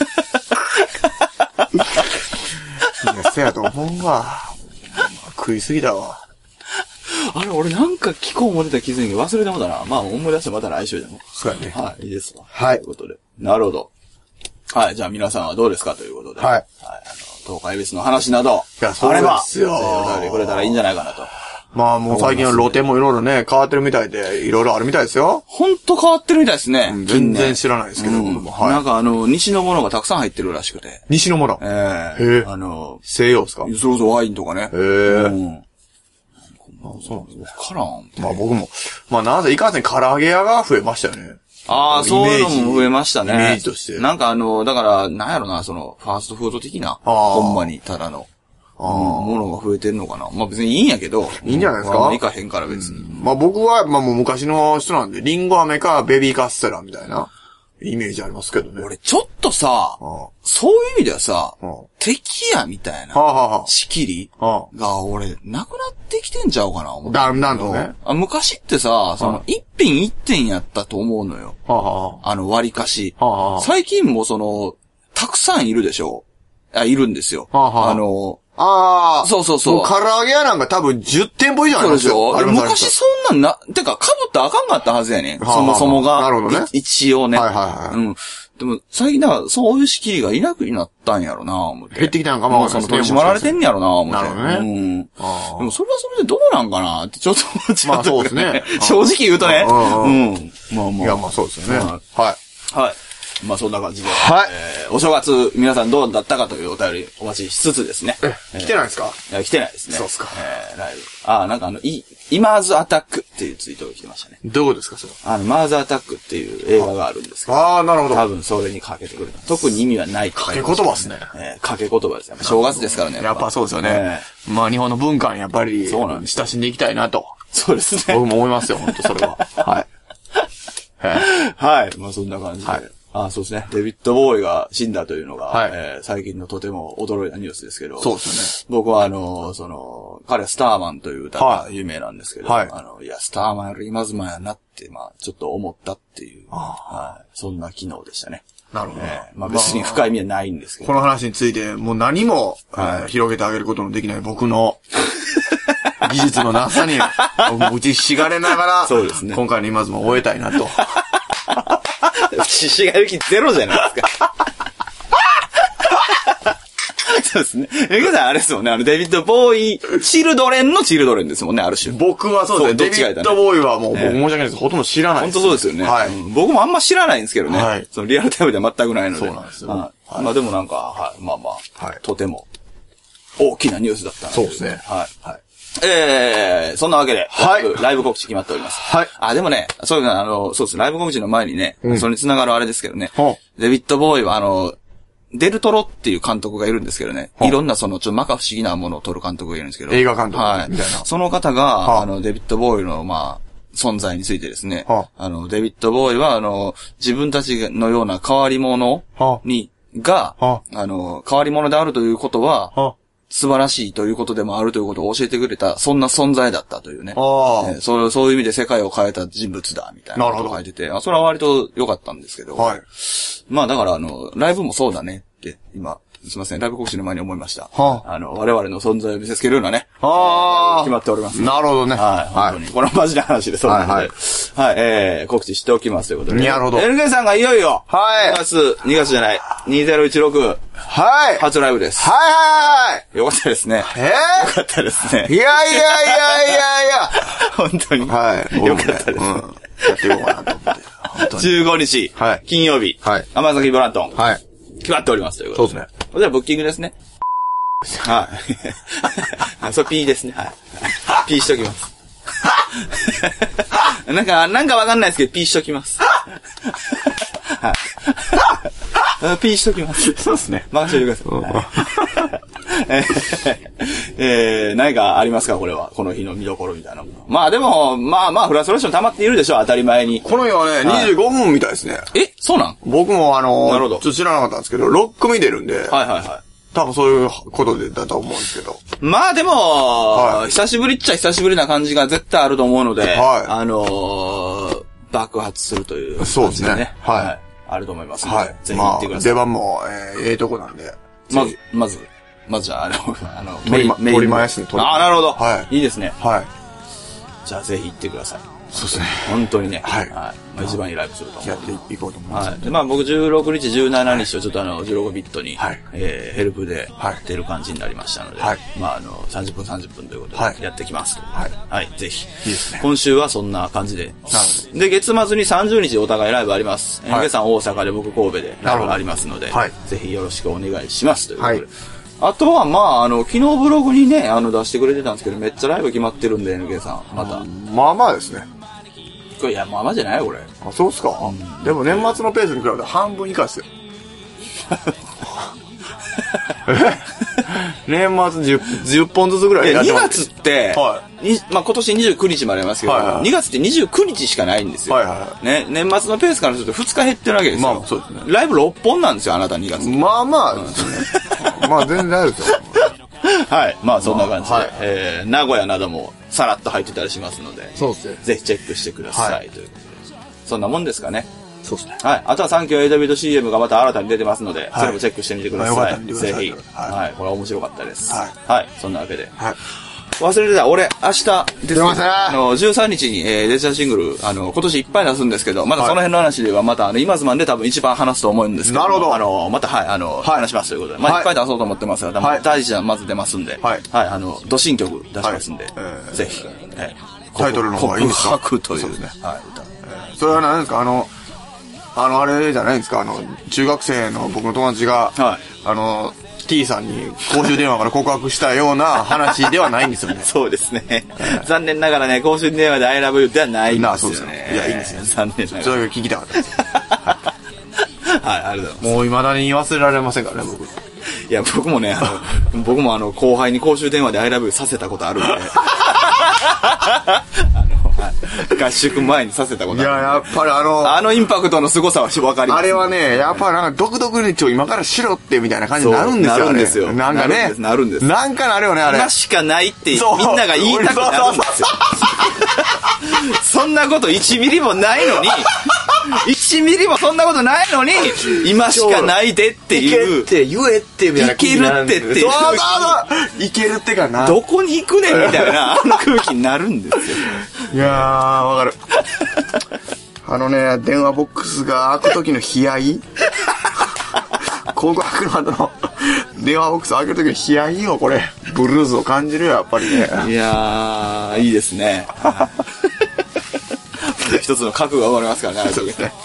S1: いや、そうやと思うわ。食いすぎだわ。
S2: あれ、俺なんか聞こう思ってた気づいんけど忘れてもたな。まあ思い出してまた来週でも。
S1: そうやね。
S2: はい、いいですわ。
S1: はい。
S2: ということで。なるほど。はい、じゃあ皆さんはどうですかということで。
S1: はい。はい、
S2: あの、東海恵比寿の話など。
S1: いや、そうですよ。
S2: お便りくれたらいいんじゃないかなと。
S1: まあもう最近の露店もいろいろね、変わってるみたいで、いろいろあるみたいですよ。
S2: ほんと変わってるみたいですね。
S1: うん、全然知らないですけど、
S2: うんはい、なんかあの、西のものがたくさん入ってるらしくて。
S1: 西のもの
S2: ええー。へえ。あの、
S1: 西洋ですか？
S2: そうそう、ワインとかね。へえ。うん
S1: あそうなんですね。
S2: わからん。
S1: まあ僕も、まあなぜいかんせん唐揚げ屋が増えましたよね。
S2: ああ、そういうのも増えましたね。
S1: イメージとして。
S2: なんかあの、だから、なんやろな、その、ファーストフード的な、ほんまに、ただの、うん、ものが増えてるのかな。まあ別にいいんやけど。
S1: いいんじゃないですか。
S2: まあ、いかへんから別に。
S1: うん、まあ僕は、まあもう昔の人なんで、リンゴ飴かベビーカステラみたいな。イメージありますけどね。
S2: 俺ちょっとさ、ああそういう意味ではさ、ああ敵やみたいな、はあ、仕切りが俺、なくなってきてんちゃうかな思って。
S1: だんだんとね。
S2: あ昔ってさ、その、一品一点やったと思うのよ。はあ、あの割りかし、はあ。最近もその、たくさんいるでしょ。あ、いるんですよ。はあ、あの、
S1: ああ。
S2: そうそうそう。
S1: もう唐揚げ屋なんか多分じゅってんぽ以上ありますよ。
S2: そうでしょ。昔そんなんな、てか被ったらあかんかったはずやねん。はあはあ、そもそもが。
S1: なるほどね。
S2: 一応ね。
S1: はいはいはい。
S2: うん。でも、最近だから、そういう仕切りがいなくなったんやろな、思って。
S1: 減ってきたんかも、
S2: その取り締まられてんやろな、思って。
S1: なるほどね。うん。
S2: でも、それはそれでどうなんかなって、ちょっと思っちゃう。
S1: まあそうですね。
S2: 正直言うとね。うん。
S1: まあまあ。いや、まあそうですよね。はい。
S2: はい。まあそんな感じで。
S1: はい。
S2: えー、お正月、皆さんどうだったかというお便りお待ちしつつですね。
S1: え、来てないですか？
S2: いや、来てないですね。
S1: そうですか。
S2: えー、ライブ。ああ、なんかあの、い、イマーズアタックっていうツイートが来てましたね。
S1: どういうことですか、それ。
S2: あの、マーズアタックっていう映画があるんですけど。
S1: ああ、なるほど。
S2: 多分それにかけてくれた。特に意味はないって書いてましたね。
S1: かけ言葉ですね。
S2: えー、かけ言葉ですね。正月ですからね。
S1: やっぱそうですよね。えー、まあ日本の文化にやっぱり、
S2: そうなんです。
S1: 親しんでいきたいなと。
S2: そうですね。
S1: 僕も思いますよ、本当それは。はい。
S2: はい。まあそんな感じで。はい。ああ、そうですね。デビッド・ボーイが死んだというのが、はいえー、最近のとても驚いたニュースですけど。
S1: そうです
S2: ね。僕はあの、その、彼はスターマンという歌が有名なんですけど、はい、あの、いや、スターマンより今妻やなって、まあ、ちょっと思ったっていう、はい、そんな機能でしたね。
S1: なるほど。
S2: えー、まあ別に深い意味はないんですけど。
S1: この話について、もう何も、はいえー、広げてあげることのできない僕の、技術のなさに、打ちひしがれながら、
S2: そうですね。
S1: 今回の今妻を終えたいなと。
S2: 獅子が雪ゼロじゃないですか。そうですね。えぐさんあれですもんね。あの、デビッド・ボーイ、チルドレンのチルドレンですもんね、ある種。
S1: 僕はそうですね。デビッド・ボーイはもう、僕申し訳ないです。ほとんど知らないです。
S2: 本当そうですよね。はい、うん。僕もあんま知らないんですけどね。はい。そのリアルタイムでは全くないので。
S1: そうなんですよ。
S2: はい。まあでもなんか、はい。まあまあ、はい。とても、大きなニュースだったので。
S1: そうですね。
S2: はい。はい。 えー、そんなわけで、
S1: はい
S2: ライブ、ライブ告知決まっております。
S1: はい。
S2: あ、でもね、そういうの、あの、そうです。ライブ告知の前にね、うん、それに繋がるあれですけどね、
S1: うん、
S2: デビッド・ボーイは、あの、デルトロっていう監督がいるんですけどね、いろんなその、ちょっと摩訶不思議なものを撮る監督がいるんですけど、
S1: 映画監督
S2: はい。
S1: みたいな。
S2: その方が、あの、デビッド・ボーイの、まあ、存在についてですね、あの、デビッド・ボーイは、あの、自分たちのような変わり者に、が、あの、変わり者であるということは、素晴らしいということでもあるということを教えてくれた、そんな存在だったというね。
S1: あ
S2: えー、そう、そういう意味で世界を変えた人物だ、みたいなことを書いてて、あ、それは割と良かったんですけど。
S1: はい。
S2: まあだからあの、ライブもそうだねって、今、すいません、ライブ告知の前に思いました。
S1: は
S2: あ、あの、我々の存在を見せつけるようなね。
S1: ああ。
S2: 決まっております。
S1: なるほどね。
S2: はい、本当に。はい、これはマジな話で、そうなので。はい、はい。はい、えー、告知しておきますということで。
S1: なるほど。
S2: エルケー さんがいよいよ、
S1: はい。
S2: にがつ、にがつじゃない、にせんじゅうろく。
S1: はい。
S2: 初ライブです。
S1: はいはいはい。
S2: よかったですね。
S1: えー、
S2: よかったですね。
S1: いやいやいやいやいや。
S2: 本当に。
S1: はい。
S2: よかったです、ね。うん。
S1: やっていこうかなと思って。本当に。
S2: じゅうごにち。はい。金曜日。
S1: はい。
S2: 甘崎ブラントン。
S1: はい。
S2: 決まっておりますということで。
S1: そうですね。
S2: じゃあブッキングですね。はい。それ P ですね。はい。P しときます。なんか、なんかわかんないですけど、P しときます。はい。P しときます。
S1: そうですね。
S2: 任せてください。えー、えー、何かありますかこれは。この日の見どころみたいなもの。まあでも、まあまあ、フラストレーション溜まっているでしょ、当たり前に。
S1: この日はね、にじゅうごふんみたいですね。
S2: え、そうなん？
S1: 僕もあの、
S2: なるほど。
S1: ちょっと知らなかったんですけど、ろっ組出るんで。
S2: はいはいはい。
S1: 多分そういうことでだと思うんですけど。
S2: まあでも、はい、久しぶりっちゃ久しぶりな感じが絶対あると思うので、はい、あのー、爆発するという感じでね。そうですね。はい。はい、あると思いますので、はい、ぜひ行ってください。
S1: まあ、出番も、えー、ええとこなんで。
S2: まず、まず、まずじゃあ、あの、あの、
S1: メイン、メイン。回しに
S2: 取りああ、なるほど。
S1: はい。
S2: いいですね。
S1: はい。
S2: じゃあぜひ行ってください。
S1: そうですね。
S2: 本当にね。
S1: はい。
S2: はい。まあ、一番いいライブすると思う。
S1: やっていこうと思います。
S2: はい。で、まあ僕じゅうろくにち、じゅうしちにちをちょっとあの、じゅうろくビットに、
S1: はい。
S2: えー、ヘルプで、出る感じになりましたので、はい。まああの、さんじゅっぷんさんじゅっぷんということで、やってきますと。はい。はい。ぜひ。
S1: いいですね。
S2: 今週はそんな感じで。なるほど。で、月末にさんじゅうにちお互いライブあります。はい。皆さん大阪で僕神戸でライブありますので、はい。ぜひよろしくお願いしますということで。はい。あとは、まあ、あの、昨日ブログにね、あの、出してくれてたんですけど、めっちゃライブ決まってるんで、エヌケー さん、また。
S1: まあまあですね。
S2: いや、まあまあじゃないよ、これ。
S1: あ、そうっすか、うん、でも年末のペースに比べて半分以下っすよ。年末 10, じゅっぽんずつぐらいやってます。
S2: にがつって、はい、まあ今年にじゅうくにちまでありますけど、はいはい、にがつってにじゅうくにちしかないんですよ。はいはい、ね、年末のペースからするとふつか減ってるわけですよ。まあそうですね。ライブろっぽんなんですよ、あなたにがつ。
S1: まあまあですね。まあ全然あるですよ。
S2: はい。まあそんな感じで、
S1: まあはい、
S2: えー、名古屋などもさらっと入ってたりしますので、
S1: そうですね。
S2: ぜひチェックしてください、はい、ということで。そんなもんですかね。
S1: そうですね。
S2: はい。あとはサンキュー エーダブリュー シーエム がまた新たに出てますので、はい、それもチェックしてみてください。まあ、よかったらぜひ、はい。はい。これは面白かったです。はい。はい。そんなわけで。はい。忘れてた。俺、明日です。あの、じゅうさんにちに、えー、デジタルシングル、あの、今年いっぱい出すんですけど、まだその辺の話ではまた、あの、今ズマンで多分一番話すと思うんですけど。なるほど。あの、また、はい、あの、はい、話しますということで。まあ、いっぱい出そうと思ってますが、はい、大事なまず出ますんで。はい。はい、あの、ド新曲出しますんで。はい、えー、ぜひ、はい。
S1: タイトルの方がいいですか？
S2: 告白というね。はい、歌。
S1: えー、それは何ですか？あの、あの、あれじゃないですか、あの、中学生の僕の友達が、はい、あの、T さんに公衆電話から告白したような話ではないんですよね。
S2: そうですね。残念ながらね、公衆電話で I love you ではないんですよね。そうですね。いや、いいんですよ。残念ながら。
S1: それが聞きたかったです。
S2: はい、ありがとうございます。
S1: もう未だに忘れられませんからね、僕。
S2: いや、僕もね、あの、僕もあの、後輩に公衆電話で I love you させたことあるんで。あの、合宿前にさせたことある。
S1: いや、やっぱりあの、
S2: あのインパクトの凄さは分かります。
S1: あれはね、やっぱなんか独特にちょ、今からしろってみたいな感じになるんですよ。な
S2: るんですよ。
S1: なんかね。
S2: なるんです。
S1: なんかなるよね、あれ。
S2: 今しかないってみんなが言いたくなるんですよ。そんなこといちミリもないのに、いちミリもそんなことないのに、今しかないでっていう。
S1: いけって言えってみたいな。
S2: いけるってっていう。そうそう
S1: そう。いけるってかな。
S2: どこに行くねんみたいな、あの空気になるんですよ。
S1: いやー、わかる。あのね、電話ボックスが開く時の悲哀告白の後の電話ボックス開ける時の悲哀よ、これ。ブルーズを感じるよ、やっぱりね。
S2: いやー、いいですね。一つの覚悟が生まれますからね、あれですね。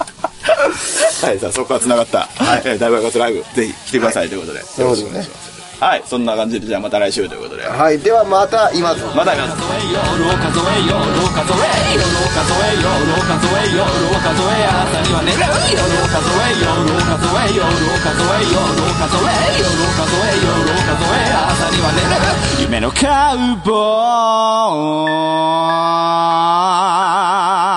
S2: はい、さあそこから繋がった、はい、大爆発ライブ、ぜひ来てください、はい、ということで。
S1: よろしくお願いします。
S2: はい、そんな感じで、じゃあまた来週ということで。
S1: はい、ではまた、今ぞ。
S2: また今ぞ。数えよ、ろう数えよ、ろう数えよ、ろう数えよ、ろう数えよ、ろう数え、朝には寝るよ、ろう数えよ、ろう数えよ、ろう数えよ、ろう数えよ、ろう数えよ、ろう数え、朝には寝る夢のカウボーイ